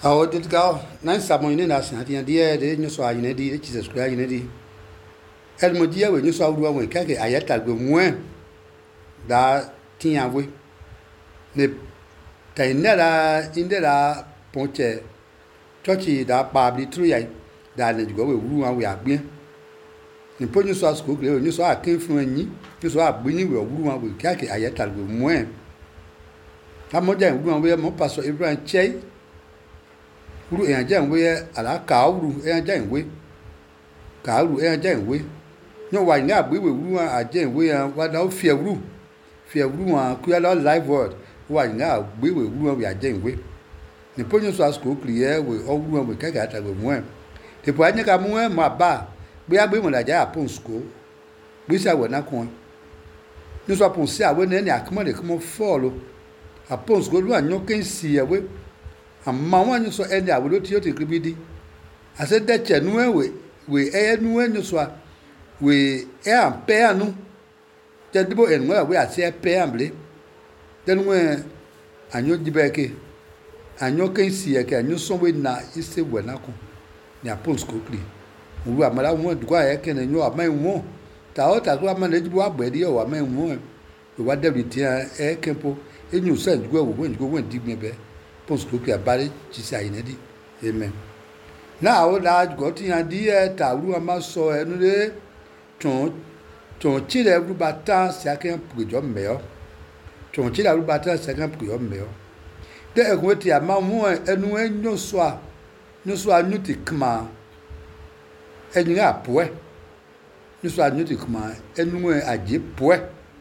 Our did go, nine someone in us, and the idea that you saw in a deed, Jesus Christ in a deed. Elmodia, when you saw one cake, I yet go when that thing away. The Tainera in the Ponche, Touchy, that Barbie tree, that let go with room we are being. In Pony Sauce Cook, you saw I came from any, you saw a winning with room with cake, I yet go when. I'm more than one way more pastor Abraham Che. Uru e ajan we ala ka uru e ajan we ka uru e ajan we no wa nya gbe we uru ajan we wa da fi uru a ku ya live word wa nya gbe we uru we ajan we ni ponyo so asko clear we uru we ka ga ta we mo te po anya ka mo ma ba gbe ya gbe mo la ja apon sko gbe sa we na kon ni so apon si awe ne akmo de komo follow apon sko lu anyo ken si we amma wanyu so ende awolo ti o ti kribidi ase de che nu we nu enyu so we ampe anu te dibo enwe we ase pe amble de nu anyo dibeke anyo ken si e ke anyo so we na ise we na ko ni apos ko kri wu amara won dugwa e ke na nyo ama won ta o ta ko ama na dibo agbedi o ama won we wa de ti e kempo enyu se dugwa wo won digbe be Pons que a bari ci sai nedi amen now that got in dia ta ru ama so enu de ton ti le ru bata sakan pujo meo ton ti le ru bata sakan pujo meo de egun ti ama mu enu enyo so anu ti kma enu a poe nu so anu ti kma enu aje poe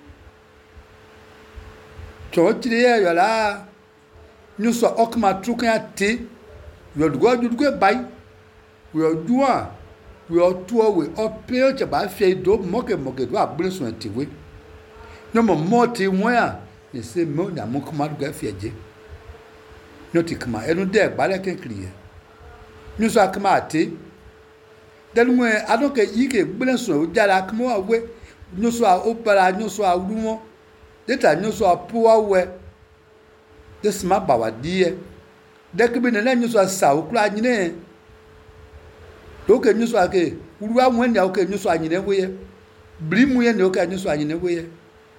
ton ti le yo la nous sommes okma truquant te we do buy we do we to we opé che ba fe do moke do abule so antiwe no mo ti won ya ni se mo na mo kuma do ga fi eje no ti kuma enu de gba le ken kriye nous so akma te denu we adoke yike gbele so o jara akmo we nous so opera nous so awumo deta nous so apo we this ma ba wa die de ke bi na nyu so sa o kura nyine do ke nyu so ake uru awon ya o ke nyu so anyine we ye bri mu ye ne o ke nyu so anyine we ye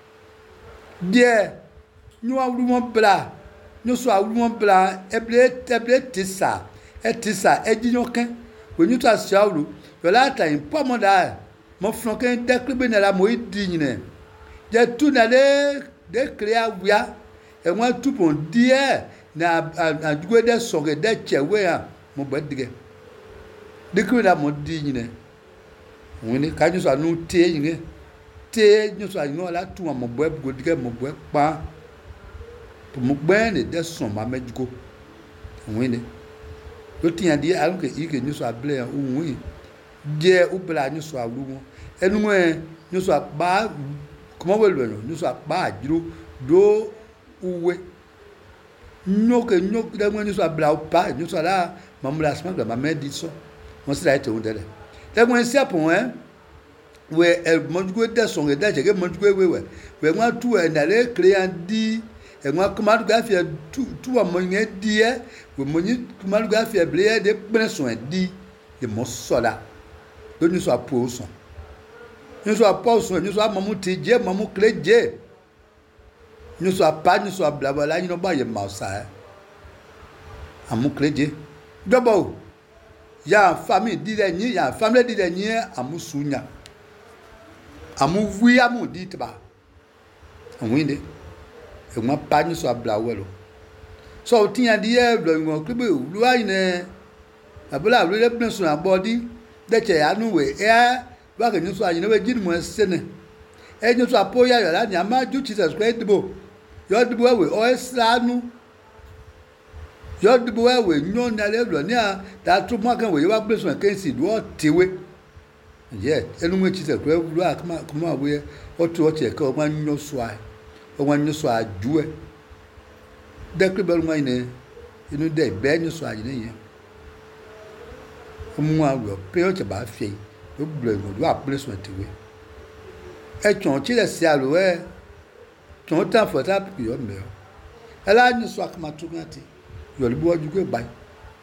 die nyu awuru mo bla nyu so awuru mo bla eble tisa ejinyo kan we nyu to asiawuru yo la ta impo mo da mo fun kan de ke bi na la mo idi nyine je tu na de clear wia e won tupon die na adugwe de songe de chewe a mo gbadige dikwe da mo di nyine woni ka nyu so anu te nyine te nyu so anu la tu mo gbo godige mo gbo pa mo gbe ne de son ma mejugo woni do tian die alu ke ike nyu so able a woni je ubla nyu so alu mo enu nyu so ba komo welu no nyu so ba ajiro do uwe nyoke da ngweni so abla pa nyu so la mamula sma da mamedi so mo se la ite undele da ngweni si apon we monjugo de songe da jege monjugo we ngwa tu na le crean di e ngwa kumadu ga fi tu wa monye di we monyi kumadu ga fi ble de pren so di e mo so la do nyu so apo so nyu so apo so nyu so mamu tije mamu kleje nous soit pas nous soit blabla nous ba ye mausa amu kleje dobo ya famille di le ni ya famille di le ni amu sunya amu wi amu di tba onwinde e mo pa nous soit blawelo so tian di e lo won klebe lu ayi ne abula lu le plan so abodi de che anu we ba ke nous soit ayi ne we jini mo sene e nous soit po ya yo la ni ama ju Jesus Christ dibo yo dibo we o esanu yo dibo we nyo na le lo ni a da tu mo kan we wa gbe so kan si do tiwe je enu mo Jesus Christ lu a kuma we o tu o che ka o ma nyo so a o ma nyo so a juwe de ke bel mo ine inu de be nyo so a ni yen o mo a wo pe o che ba fi o blo mo do a ple so tiwe e chon ti le si alo ton ta fo ta pi yo me ela ni so akama tu ngati yo le bo ju gbe bai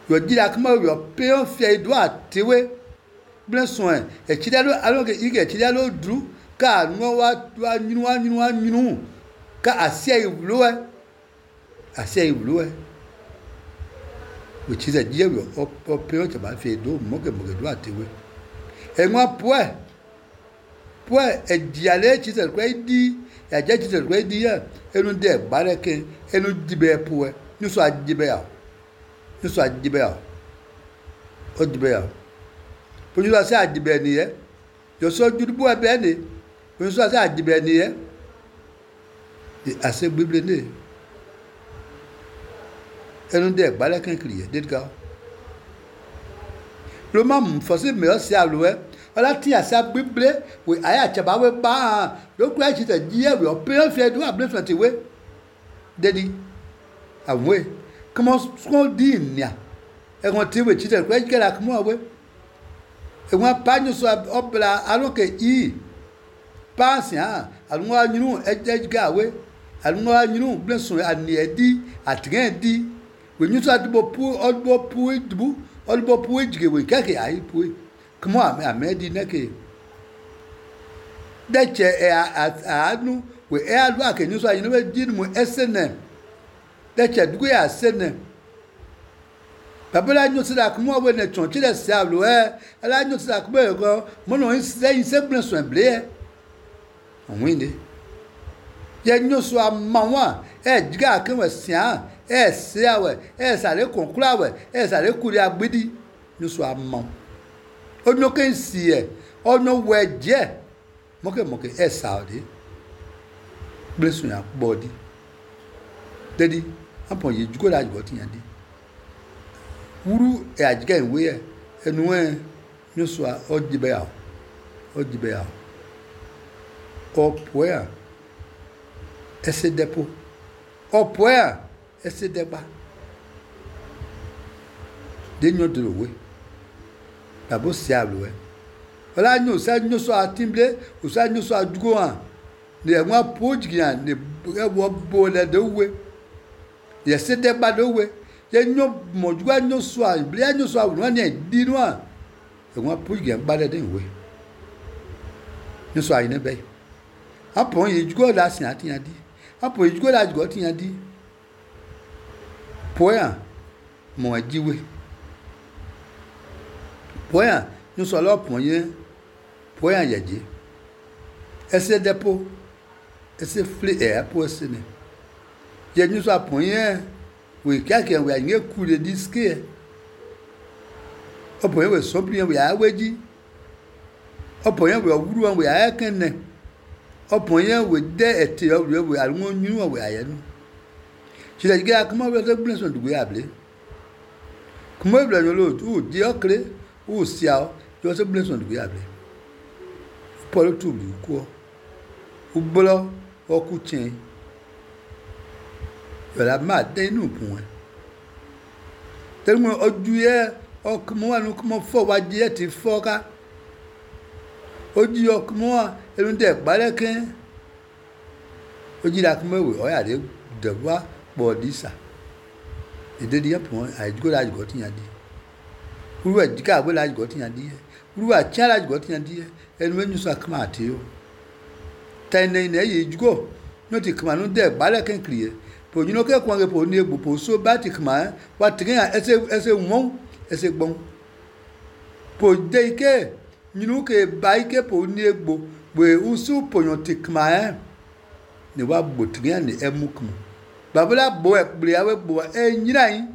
yo dira kuma yo pe fie do atewe bleson e chidalo alo ke ige chidalo dru ka no wa nyinu ka asia ibluwe which is a deal of period about do moke do atewe enwa poe e diale chi se kwedi ya je chi se kwedi ya enu de bareke enu dibe poe ni so adibe ya o dibe ya po ni so se adibe ni ye yo so judubo ebe ni po ni so se adibe ni ye ase bible ni enu de bareke kriye dedga lo mam fose me o se aluwe ola ti asa bible we aya chaba we ba lo ku achi te die we o pe fe do able fante we dedi awe comosko di nia e kon ti we chi te ku achi kala como we e wa panyo so obla alo ke I pasia alo wa nyinu ejga we alo wa nyinu bleson ani edi atren di we nyu so adbo pu odbo pu edbu odbo pu ejge we kake ai pu como a medi neke deche anu we alu akenyu so ayinu we din mu esene deche dugu ya sene babela nyu sida como we ne chon chile sablo ala nyu sida como go mono se bleson ble onwinde ye nyu so amawa diga kan we sia se awe sare konkura we sare kuri agbedi nyu so amawa onyo ken sie onyo weje moke saudi blesun ya body dedi apon ye jugo la jugo tiyan di wuru e ajiga enwe e enu nyo so ojibe ya opoya ese depo opoya ese deba de nyo drowe labo siablo ola nyo sa nyo so atimble o sa nyo so adugo an ne nwa pojigan ne wo bo le de we ye se de ba de we ye nyo mojuga nyo so a ble nyo so a no ne di no a nwa pojigan ba de we nyo so ayi ne be apon ye jugo la sin atiyan di apon ye jugo la jugo tiyan di poya mo ajiwe poya nous sommes là pour yeje ese depo ese fle pour ese ne je nous sommes pour we quelqu'un we anye coup de disque o pour we so bien we aweji o pour we wuru we ayekene o pour we de ete we alun nyu we ayenu je le gars comment we de son du able comment we lo tu di okre o sia yo se bleson du able polo tu bi ko o bolo o ku chen yo la ma de nu pun tellement oduye o como anu como fo wa die ti foka oji o como enu de gbaleken oji la como we o ya de wa bodisa ide dia pun ai go la go ti yan di uruwa jika we la go ti yan di uruwa chala go ti yan di enu enyu so akama ati o tene ne ye jugo no ti kama no de gbaleken kriye po you know ke kwa po ni egbo po so ba ti kama wa tin ese won ese gbon po de ike you know ke ba ike po ni egbo we usu po yon ti kama ni wa gbo tin ni emu kama babula bo ekbre awe gbo enyiran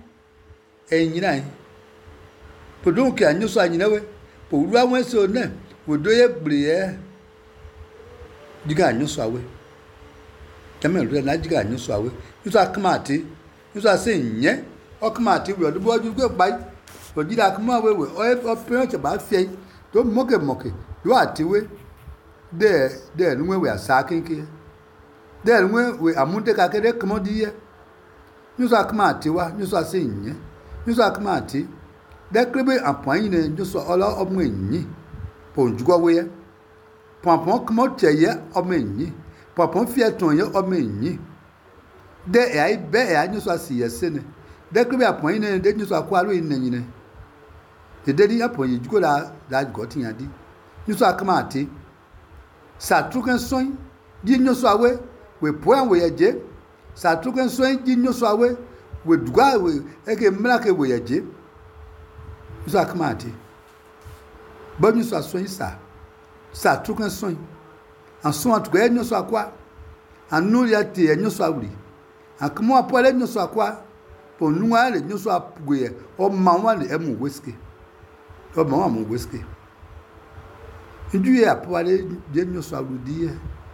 po don ke anyu so anyina we po ru awon so na wo do ye gbre diga anyu so awe tẹ́mẹ̀ lórí ẹ̀lájígà ní sọ àwẹ́ nítorí akọ́màtí nítorí àṣẹ ìyẹn ọkọ́màtí wẹ̀ ọdún bọ́jú gbé báyìí òjìdá akọ́mọ́ àwẹ̀wẹ̀ ọpẹ́rẹ́ ọ̀tẹ̀ bá fẹ́ tó mọ́kẹ̀mọ́kẹ̀ ló àtiwé dẹ́ẹ̀ lúwẹ̀wẹ̀ àṣà kéńké dẹ́ẹ̀ lúwẹ̀wẹ̀ àmúdẹ́kakẹ́dẹ́ kọ́mọ́díyẹ nítorí akọ́màtí wa nítorí àṣẹ ìyẹn nítorí akọ́màtí dẹ́kẹ́rẹ́bẹ̀ àpọ̀nyìn ní nítorí ọlọ́ ọmọ ẹ̀yìn pòǹjúgọ́wẹ́yẹ pọ̀npọ̀n kọ́mọ́tẹ̀yẹ ọmọ ẹ̀yìn pọ̀pọ̀n fi ẹ̀tùn yẹn ọmọ ẹ̀yìn dẹ́ ẹ̀ ayé bẹ́ ẹ̀ ayé sọ àṣìyẹ sẹ́ni de que a point ne de nyuso akwa lo yin ne de de ya point jugo la got yan di nyuso akama ate sa truken son di nyuso awe we point we eje sa truken son di nyuso awe we dugwa we eke mlake we eje nyuso akama ate bo nyuso son sa truken son an son atugwa nyuso akwa anu ya te nyuso awri akamo apole nyuso akwa po nuwa le nyuso apugwe o mawa le emu weske o mawa mu weske nduye apole je nyuso awudi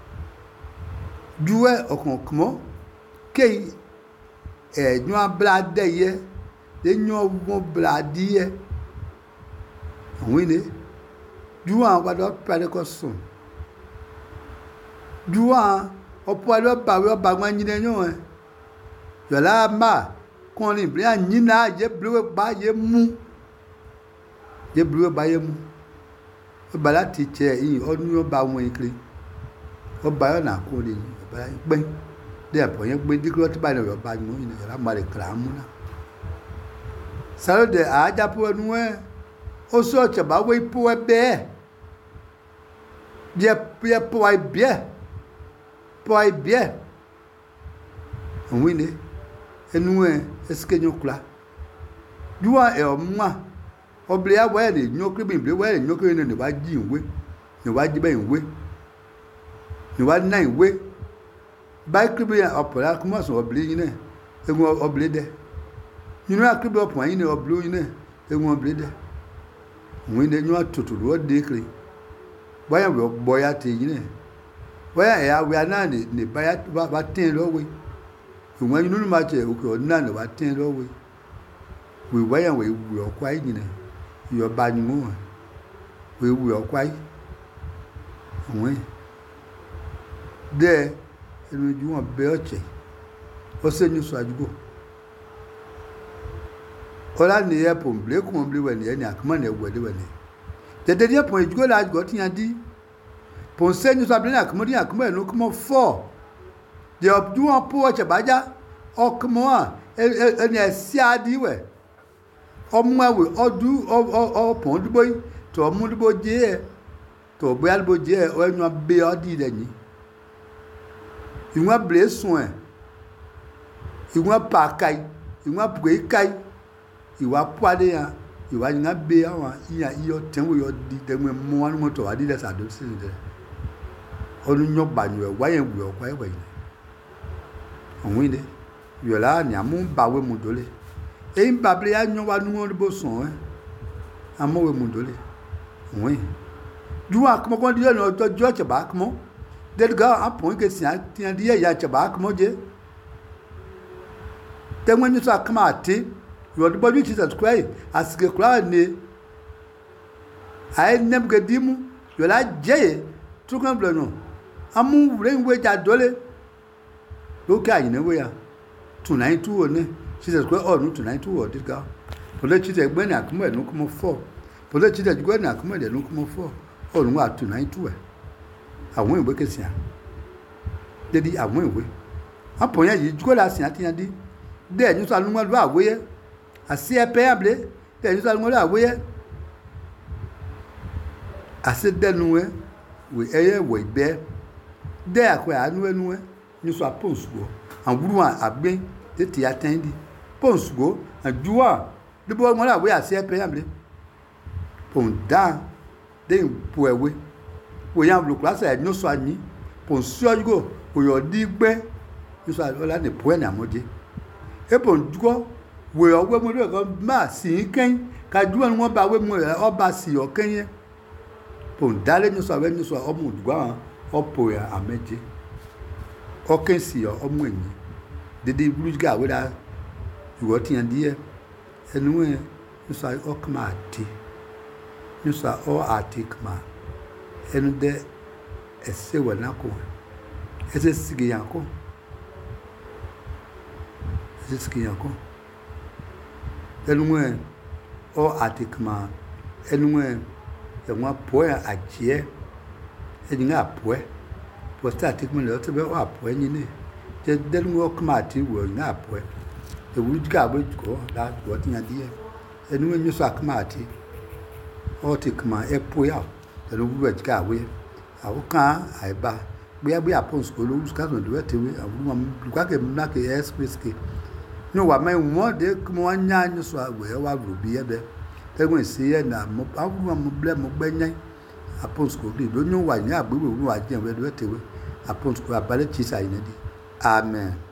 duwe okonkmo ke nyu ablade ye de nyu mo bladi ye wini duwa wa do pare ko sun duwa opole ba gwa nyine nyo yola ma kon ni bia nyina je blewe ba ye mu ba la teacher yin onu ba won ikri o ba na ko le ba gbe de apo yen gbe dikro ti ba le ba mu ni yola ma le kra mu na saro de aja po nu o so che ba we po be je po ai bien wini enu eske nyokla duwa e omma oblia wa le nyokri bi ble wa le nyokri ne ba ji nwe ne wa ji ba nwe ne wa na nwe ba kribi opola kuma so obli yin egun obli de ninu akribi opon yin obli yin egun obli de wini nyu atutu lo de kri boya we boya te yin boya ya we na ne ba tin lo we when you know much okay none wa tin lo we why we okwa yin yo ba ni mo we okwa won de enu ju won be oche o se ni so ajugo ola ni e pon ble ko ble we ni akuma na egwede we ni de de pon ajugo la ajugo tin adi pon se ni so able na akuma enu kuma 4 de obdu an po che baja okmo eni asiadi we omwe odu opon dubo to mu dubo je to bo albo je o enu be odi de ni iwa blesun iwa pakai iwa pwe kai iwa pwade ya iwa nga be awon iya iyo tenwo yo di de mu anu moto adi de sa do sin de onu nyo banyo wa yen gbe okwa ewe onwinde yola ni amu bawe mudole e mbable ya nyo wa nu bo son amowe mudole onwe duwa kuma kon di no to jo che ba kuma de ga apon ke sia tian di ya che ba kuma je te when you sa kuma ati yo do body Jesus Christ asike kra ne ai nem ke dimu yola je tu kan blo no amu wure we ja dole look at you ya tonight two ne Jesus Christ oh no tonight two did ga pole Jesus gbe na kuma enu kuma 4 pole Jesus gbe na kuma de nu kuma 4 oh no wa tonight two awon iwe kesia dedi awon iwe apon ya yi jugo la sin ati yan di de ni so anu mo lo awoye asi e pe able de ni so anu mo lo awoye asi de nu we eye we be de akwa anu enu ni so aponsugo anwuru agbe tete atendi ponsugo ajuwa de bo mo la we asi e pe able ponda de puewe wo yan blu class e no so ani ponsu ajugo oyo digbe ni so ala ne pue na moje e ponjugo we ogwe mo do ma si ken ka juwa won ba we mo oba si okenye pondale ni so awe ni so omo dugwa opo ya ameje oken si omo enyi dede bluga we da iwo ti an die enu e ni so okma ati ni so o atikma enu de ese wala ko ese sigi yanko enu e o atikma enu e won poe ajie edinga poe posta atikma le otobe o poe ni ne je denu okma ati wo na poe e wu ga bo ko da go tin ya die e nu nyu so akma ati o ti kma e po ya e nu bu ga we awu kan ai ba gbe apons ko lo ska so do tewe awu ma lu ka ke na ke express ke no wa mai mo de mo nya nyu so we wa bru bi e be tegun si e na mo awu ma mo ble mo gbe nya apons ko bi do nyu wa nya agbewe nu wa je we do tewe apons ko abale chi sa ina di amen.